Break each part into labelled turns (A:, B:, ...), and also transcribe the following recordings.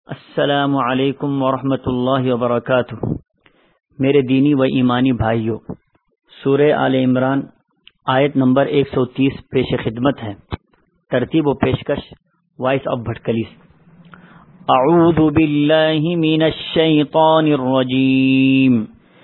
A: السلام علیکم ورحمۃ اللہ وبرکاتہ۔ میرے دینی و ایمانی بھائیوں، سورہ آل عمران آیت نمبر 130 پیش خدمت ہے۔ ترتیب و پیشکش وائس آف بھٹکلیس۔ اعوذ باللہ من الشیطان الرجیم۔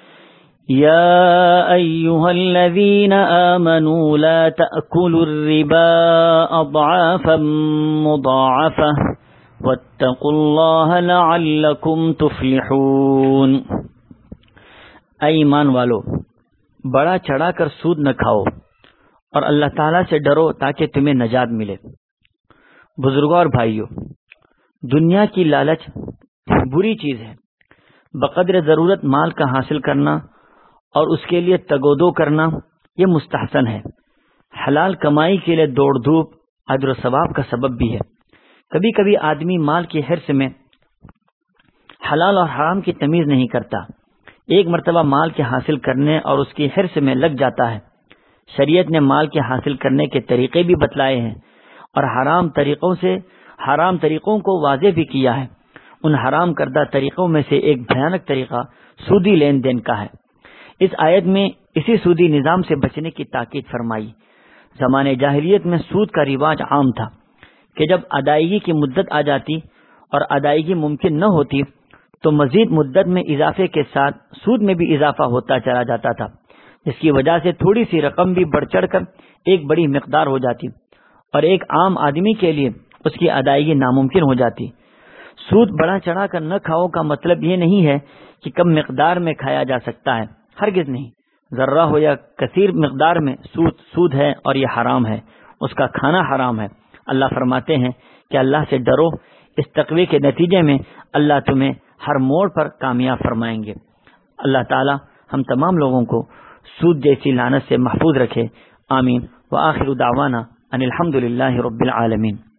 A: یا ایہا الذین آمنوا لا تأکلوا الربا اضعافا مضاعفہ واتقوا اللہ لعلکم تفلحون۔ اے ایمان والو، بڑا چڑھا کر سود نہ کھاؤ اور اللہ تعالیٰ سے ڈرو تاکہ تمہیں نجات ملے۔ بزرگوں اور بھائیوں، دنیا کی لالچ بری چیز ہے۔ بقدر ضرورت مال کا حاصل کرنا اور اس کے لیے تگودو کرنا یہ مستحسن ہے۔ حلال کمائی کے لیے دوڑ دھوپ اجر و ثواب کا سبب بھی ہے۔ کبھی کبھی آدمی مال کی حرص میں حلال اور حرام کی تمیز نہیں کرتا، ایک مرتبہ مال کے حاصل کرنے اور اس کی حرص میں لگ جاتا ہے۔ شریعت نے مال کے حاصل کرنے کے طریقے بھی بتلائے ہیں اور حرام طریقوں کو واضح بھی کیا ہے۔ ان حرام کردہ طریقوں میں سے ایک بھیانک طریقہ سودی لین دین کا ہے۔ اس آیت میں اسی سودی نظام سے بچنے کی تاکید فرمائی۔ زمانے جاہلیت میں سود کا رواج عام تھا کہ جب ادائیگی کی مدت آ جاتی اور ادائیگی ممکن نہ ہوتی تو مزید مدت میں اضافے کے ساتھ سود میں بھی اضافہ ہوتا چلا جاتا تھا، جس کی وجہ سے تھوڑی سی رقم بھی بڑھ چڑھ کر ایک بڑی مقدار ہو جاتی اور ایک عام آدمی کے لیے اس کی ادائیگی ناممکن ہو جاتی۔ سود بڑا چڑھا کر نہ کھاؤ کا مطلب یہ نہیں ہے کہ کم مقدار میں کھایا جا سکتا ہے، ہرگز نہیں۔ ذرہ ہو یا کثیر مقدار میں سود ہے اور یہ حرام ہے، اس کا کھانا حرام ہے۔ اللہ فرماتے ہیں کہ اللہ سے ڈرو، اس تقوی کے نتیجے میں اللہ تمہیں ہر موڑ پر کامیاب فرمائیں گے۔ اللہ تعالی ہم تمام لوگوں کو سود جیسی لعنت سے محفوظ رکھے، آمین۔ وآخر دعوانا ان الحمد للہ رب العالمین۔